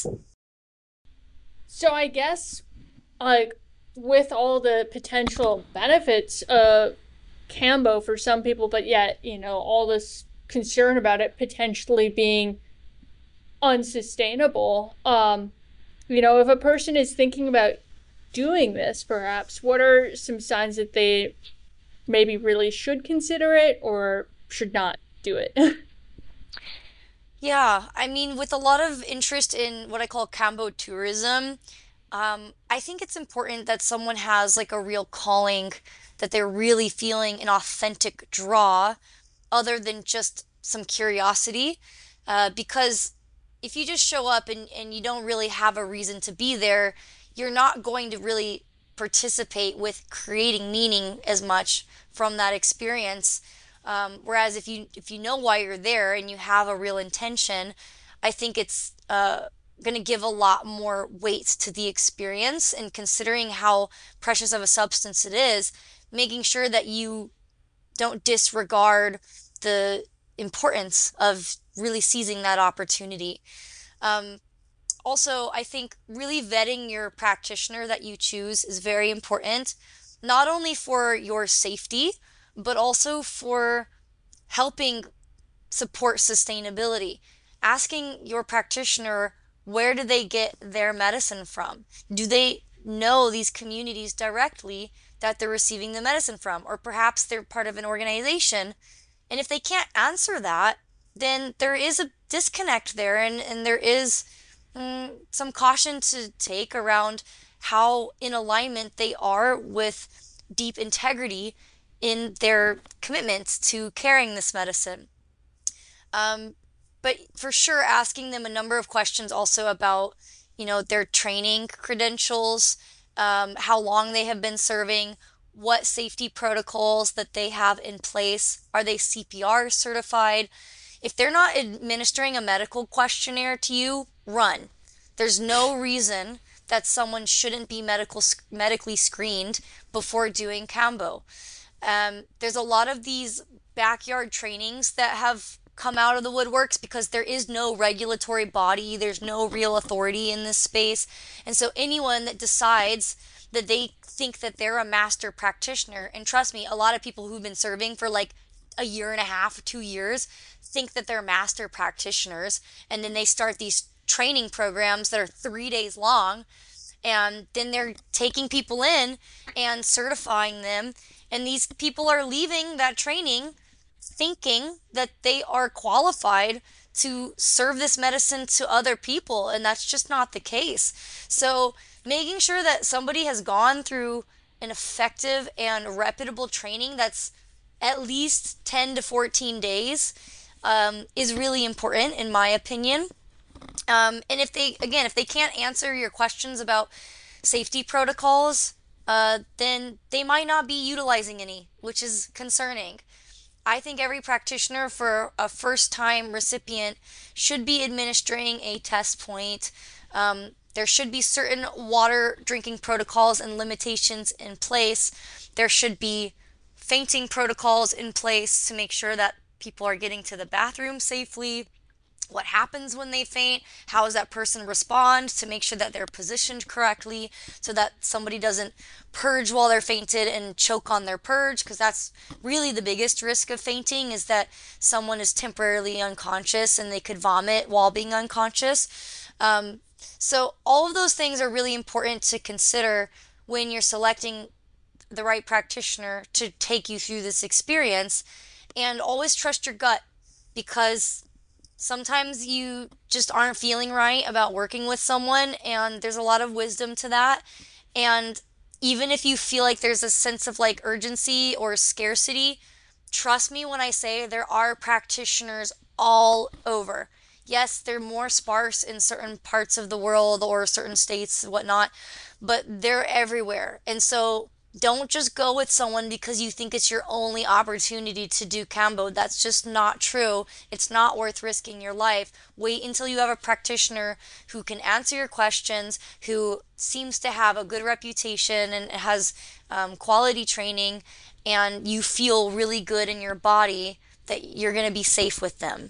Speaker 1: So I guess like with all the potential benefits of Cambo for some people, but yet, you know, all this concern about it potentially being unsustainable. Um, you know, if a person is thinking about doing this, perhaps, what are some signs that they maybe really should consider it or should not do it?
Speaker 2: Yeah, I mean, with a lot of interest in what I call Cambo tourism, um, I think it's important that someone has like a real calling, that they're really feeling an authentic draw other than just some curiosity. Uh, because if you just show up and, and you don't really have a reason to be there, you're not going to really participate with creating meaning as much from that experience. Um, whereas if you if you know why you're there and you have a real intention, I think it's uh, going to give a lot more weight to the experience. And considering how precious of a substance it is, making sure that you don't disregard the importance of really seizing that opportunity. Um, Also, I think really vetting your practitioner that you choose is very important, not only for your safety, but also for helping support sustainability. Asking your practitioner, where do they get their medicine from? Do they know these communities directly that they're receiving the medicine from? Or perhaps they're part of an organization. And if they can't answer that, then there is a disconnect there, and, and there is mm, some caution to take around how in alignment they are with deep integrity in their commitment to carrying this medicine. Um, but for sure, asking them a number of questions also about, you know, their training credentials, um, how long they have been serving, what safety protocols that they have in place. Are they C P R certified? If they're not administering a medical questionnaire to you, run. There's no reason that someone shouldn't be medical medically screened before doing Cambo. Um, there's a lot of these backyard trainings that have come out of the woodworks because there is no regulatory body, there's no real authority in this space. And so anyone that decides that they think that they're a master practitioner, and trust me, a lot of people who've been serving for like a year and a half, two years, think that they're master practitioners, and then they start these training programs that are three days long, and then they're taking people in and certifying them, and these people are leaving that training thinking that they are qualified to serve this medicine to other people, and that's just not the case. So making sure that somebody has gone through an effective and reputable training that's at least ten to fourteen days um, is really important in my opinion. Um, and if they, again, if they can't answer your questions about safety protocols, uh, then they might not be utilizing any, which is concerning. I think every practitioner for a first time recipient should be administering a test point. Um, there should be certain water drinking protocols and limitations in place. There should be fainting protocols in place to make sure that people are getting to the bathroom safely. What happens when they faint? How does that person respond to make sure that they're positioned correctly so that somebody doesn't purge while they're fainted and choke on their purge? Because that's really the biggest risk of fainting, is that someone is temporarily unconscious and they could vomit while being unconscious. Um, so all of those things are really important to consider when you're selecting the right practitioner to take you through this experience. And always trust your gut, because sometimes you just aren't feeling right about working with someone, and there's a lot of wisdom to that. And even if you feel like there's a sense of like urgency or scarcity, trust me when I say there are practitioners all over. Yes, they're more sparse in certain parts of the world or certain states and whatnot, but they're everywhere. And so don't just go with someone because you think it's your only opportunity to do Cambo. That's just not true. It's not worth risking your life. Wait until you have a practitioner who can answer your questions, who seems to have a good reputation and has um, quality training, and you feel really good in your body that you're going to be safe with them.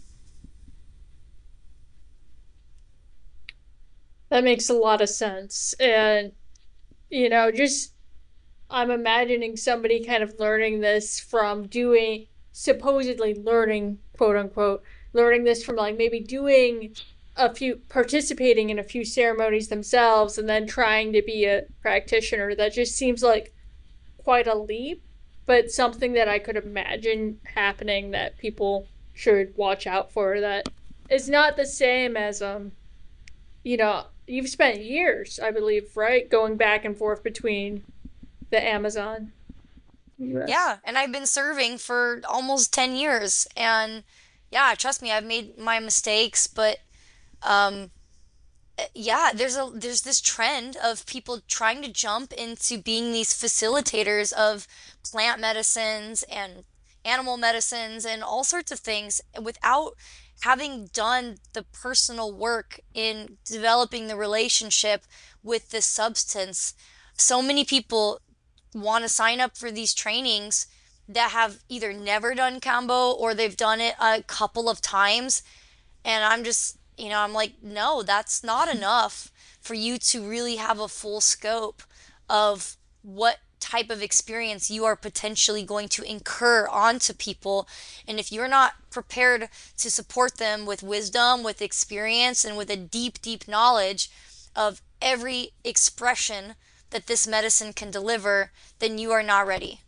Speaker 1: That makes a lot of sense. And, you know, just I'm imagining somebody kind of learning this from doing, supposedly learning, quote unquote, learning this from like maybe doing a few, participating in a few ceremonies themselves and then trying to be a practitioner. That just seems like quite a leap, but something that I could imagine happening that people should watch out for. That it's not the same as um you know, you've spent years, I believe, right, going back and forth between the Amazon U S.
Speaker 2: Yeah, and I've been serving for almost ten years. And yeah, trust me, I've made my mistakes, but um yeah, there's a there's this trend of people trying to jump into being these facilitators of plant medicines and animal medicines and all sorts of things without having done the personal work in developing the relationship with this substance. So many people want to sign up for these trainings that have either never done Kambo or they've done it a couple of times, and I'm just, you know, I'm like, no, that's not enough for you to really have a full scope of what type of experience you are potentially going to incur onto people. And if you're not prepared to support them with wisdom, with experience, and with a deep, deep knowledge of every expression that this medicine can deliver, then you are not ready.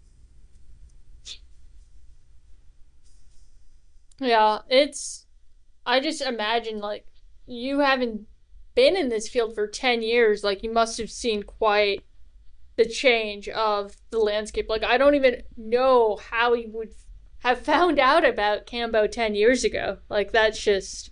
Speaker 1: Yeah, it's I just imagine like you haven't been in this field for ten years, like you must have seen quite the change of the landscape. Like I don't even know how you would have found out about Cambo ten years ago. Like that's just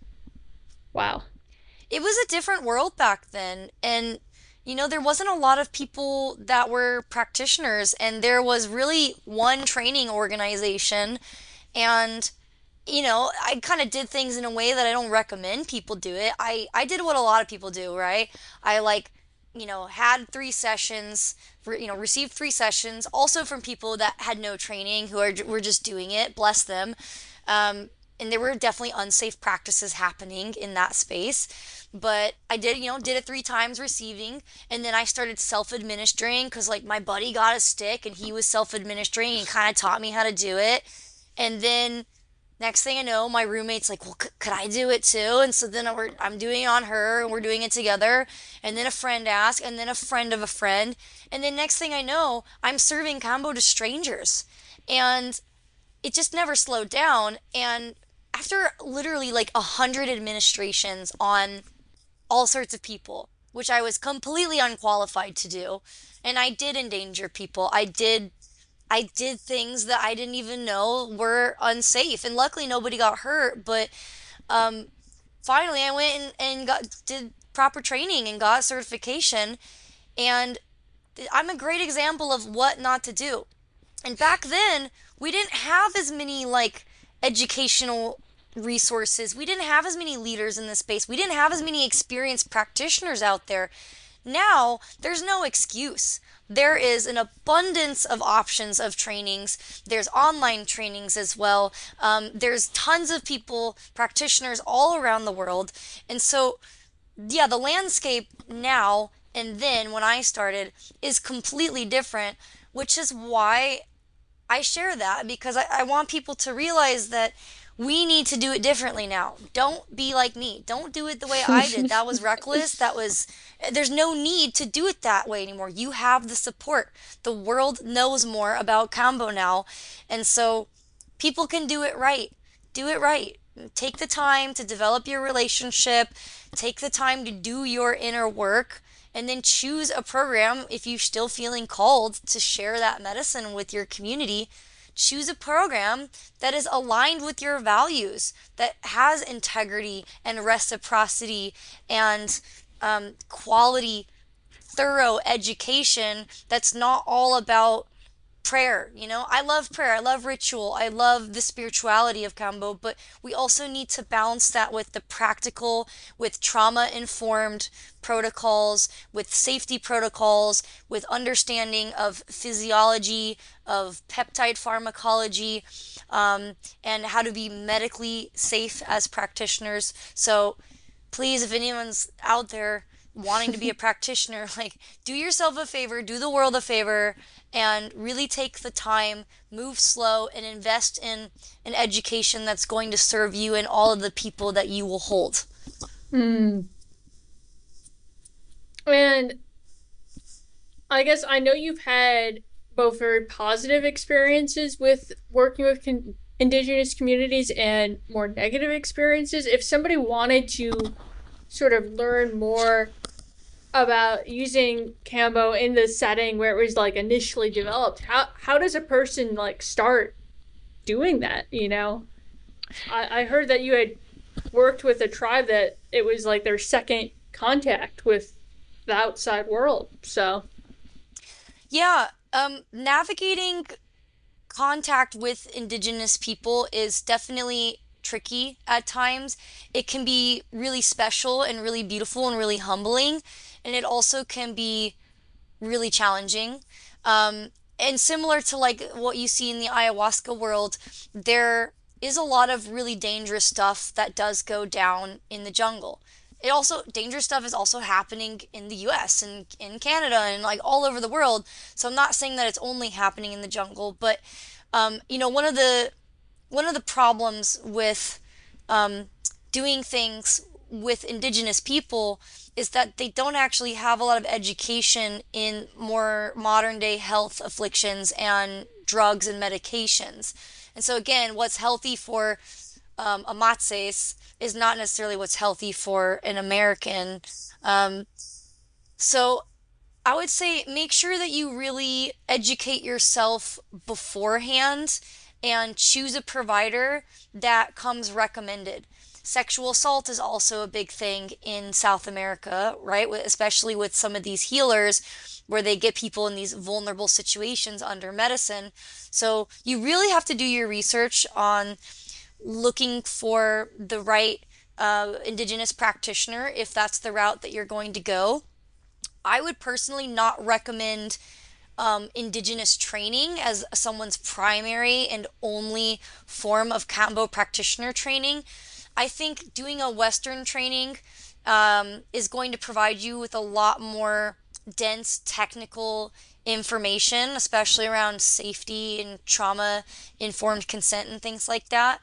Speaker 1: wow.
Speaker 2: It was a different world back then. And, you know, there wasn't a lot of people that were practitioners, and there was really one training organization. And, you know, I kind of did things in a way that I don't recommend people do it. I, I did what a lot of people do, right? I like, you know, had three sessions, you know, received three sessions, also from people that had no training who are were just doing it, bless them. Um, and there were definitely unsafe practices happening in that space. But I did, you know, did it three times receiving, and then I started self-administering because like my buddy got a stick and he was self-administering and kind of taught me how to do it. And then next thing I know, my roommate's like, "Well, c- could I do it too?" And so then we're, I'm doing it on her, and we're doing it together. And then a friend asked, and then a friend of a friend, and then next thing I know, I'm serving combo to strangers, and it just never slowed down. And after literally like a hundred administrations on all sorts of people, which I was completely unqualified to do, and I did endanger people. I did I did things that I didn't even know were unsafe, and luckily nobody got hurt. But um, finally, I went and, and got did proper training and got certification, and I'm a great example of what not to do. And back then, we didn't have as many like educational resources. We didn't have as many leaders in this space. We didn't have as many experienced practitioners out there. Now, there's no excuse. There is an abundance of options of trainings. There's online trainings as well. Um, there's tons of people, practitioners all around the world. And so, yeah, the landscape now and then when I started is completely different, which is why I share that, because I, I want people to realize that we need to do it differently now. Don't be like me. Don't do it the way I did. That was reckless. That was, there's no need to do it that way anymore. You have the support. The world knows more about combo now. And so people can do it right. Do it right. Take the time to develop your relationship. Take the time to do your inner work, and then choose a program if you're still feeling called to share that medicine with your community. Choose a program that is aligned with your values, that has integrity and reciprocity and um, quality, thorough education that's not all about prayer. You know, I love prayer, I love ritual, I love the spirituality of combo, but we also need to balance that with the practical, with trauma informed protocols, with safety protocols, with understanding of physiology, of peptide pharmacology, um, and how to be medically safe as practitioners. So please, if anyone's out there wanting to be a practitioner, like, do yourself a favor, do the world a favor, and really take the time, move slow, and invest in an education that's going to serve you and all of the people that you will hold.
Speaker 1: Mm. And I guess I know you've had both very positive experiences with working with con- indigenous communities and more negative experiences. If somebody wanted to sort of learn more about using Kambo in the setting where it was like initially developed, how how does a person like start doing that, you know? I, I heard that you had worked with a tribe that it was like their second contact with the outside world. So
Speaker 2: Yeah, um, navigating contact with indigenous people is definitely tricky at times. It can be really special and really beautiful and really humbling, and it also can be really challenging. Um, and similar to like what you see in the ayahuasca world, there is a lot of really dangerous stuff that does go down in the jungle. It also, dangerous stuff is also happening in the U S and in Canada and like all over the world. So I'm not saying that it's only happening in the jungle, but um, you know, one of the one of the problems with um, doing things with indigenous people is that they don't actually have a lot of education in more modern day health afflictions and drugs and medications. And so again, what's healthy for um, a Matses is not necessarily what's healthy for an American. Um, so I would say make sure that you really educate yourself beforehand and choose a provider that comes recommended. Sexual assault is also a big thing in South America, right? Especially with some of these healers where they get people in these vulnerable situations under medicine. So you really have to do your research on looking for the right uh, indigenous practitioner if that's the route that you're going to go. I would personally not recommend um, indigenous training as someone's primary and only form of Kambo practitioner training. I think doing a Western training um, is going to provide you with a lot more dense technical information, especially around safety and trauma informed consent and things like that.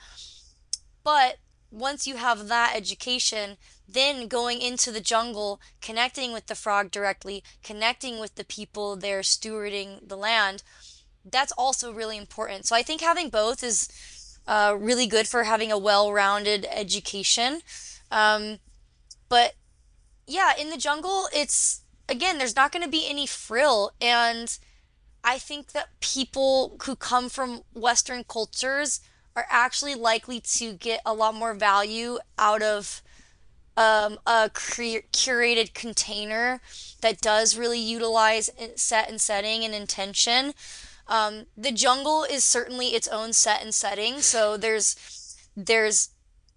Speaker 2: But once you have that education, then going into the jungle, connecting with the frog directly, connecting with the people there stewarding the land, that's also really important. So I think having both is uh, really good for having a well-rounded education. Um, but yeah, in the jungle, it's again, there's not going to be any frill. And I think that people who come from Western cultures are actually likely to get a lot more value out of um, a cre- curated container that does really utilize set and setting and intention. Um, the jungle is certainly its own set and setting, so there's there's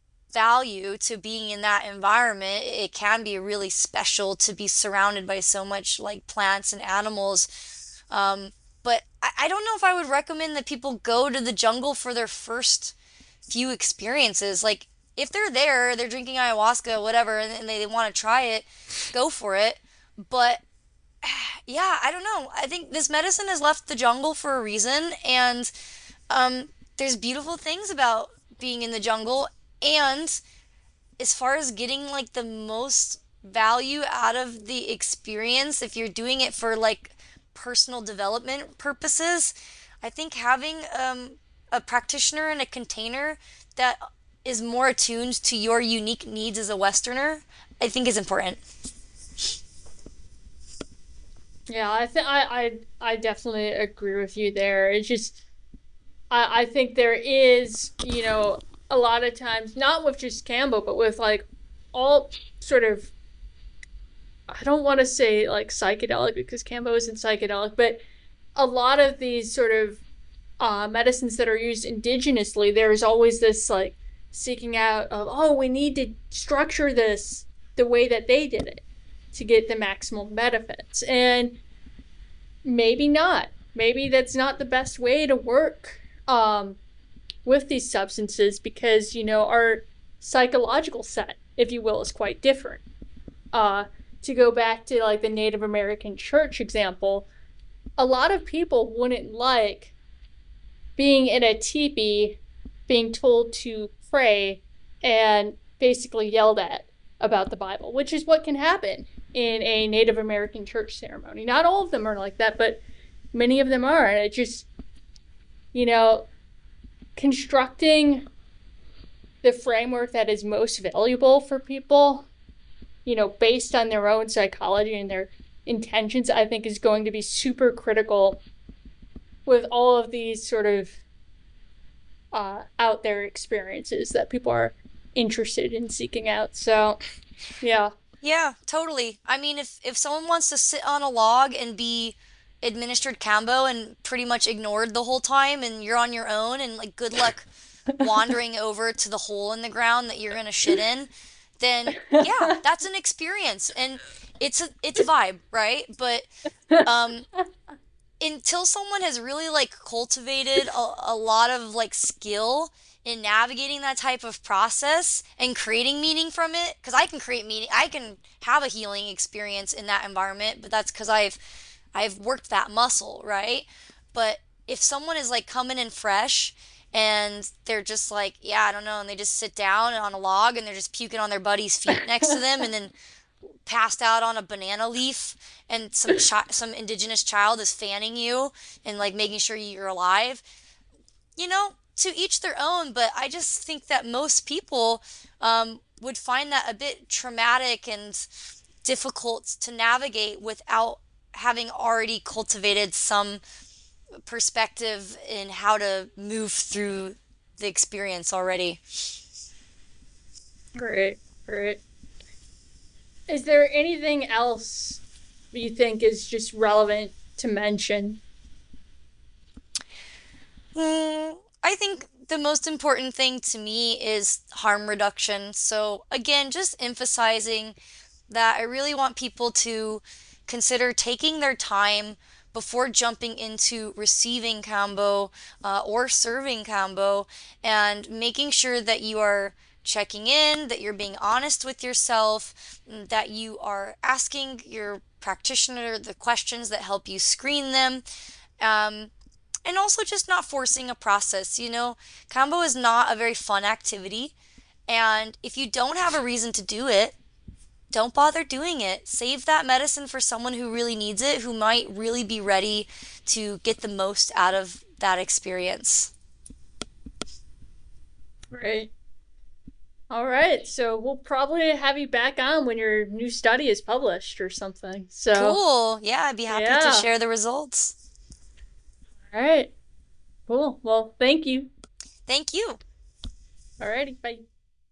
Speaker 2: value to being in that environment. It can be really special to be surrounded by so much like plants and animals. Um, but I, I don't know if I would recommend that people go to the jungle for their first few experiences. Like if they're there, they're drinking ayahuasca, whatever, and, and they, they want to try it, go for it. But yeah, I don't know. I think this medicine has left the jungle for a reason, and um, there's beautiful things about being in the jungle. And as far as getting like the most value out of the experience, if you're doing it for like personal development purposes, I think having um, a practitioner and a container that is more attuned to your unique needs as a Westerner, I think is important.
Speaker 1: yeah, I think I, I I definitely agree with you there. It's just I I think there is, you know, a lot of times, not with just Kambo, but with like all sort of, I don't want to say like psychedelic because Kambo isn't psychedelic, but a lot of these sort of uh, medicines that are used indigenously, there's always this like seeking out of, oh, we need to structure this the way that they did it to get the maximum benefits. And maybe not. Maybe that's not the best way to work um, with these substances because, you know, our psychological set, if you will, is quite different. Uh, to go back to like the Native American church example, a lot of people wouldn't like being in a teepee, being told to pray and basically yelled at about the Bible, which is what can happen in a Native American church ceremony. Not all of them are like that, but many of them are. And it just, you know, constructing the framework that is most valuable for people, you know, based on their own psychology and their intentions, I think is going to be super critical with all of these sort of uh, out there experiences that people are interested in seeking out. So, yeah.
Speaker 2: Yeah, totally. I mean, if if someone wants to sit on a log and be administered Cambo and pretty much ignored the whole time and you're on your own and like good luck wandering over to the hole in the ground that you're gonna shit in, then yeah, that's an experience and it's a it's a vibe, right? But um until someone has really like cultivated a, a lot of like skill in navigating that type of process and creating meaning from it, because I can create meaning, I can have a healing experience in that environment, but that's because i've i've worked that muscle, right? But if someone is like coming in fresh and they're just like, yeah, I don't know, and they just sit down on a log and they're just puking on their buddy's feet next to them and then passed out on a banana leaf and some chi- some indigenous child is fanning you and like making sure you're alive, you know, to each their own. But I just think that most people um, would find that a bit traumatic and difficult to navigate without having already cultivated some perspective in how to move through the experience already.
Speaker 1: Great, great. Is there anything else you think is just relevant to mention?
Speaker 2: Mm, I think the most important thing to me is harm reduction. So, again, just emphasizing that I really want people to consider taking their time before jumping into receiving combo uh, or serving combo and making sure that you are checking in, that you're being honest with yourself, that you are asking your practitioner the questions that help you screen them. Um, and also just not forcing a process. You know, combo is not a very fun activity. And if you don't have a reason to do it, don't bother doing it. Save that medicine for someone who really needs it, who might really be ready to get the most out of that experience.
Speaker 1: Right. All right. So we'll probably have you back on when your new study is published or something. So,
Speaker 2: Cool. Yeah, I'd be happy to
Speaker 1: yeah.
Speaker 2: share the results.
Speaker 1: All right. Cool. Well, thank you.
Speaker 2: Thank you.
Speaker 1: All righty. Bye.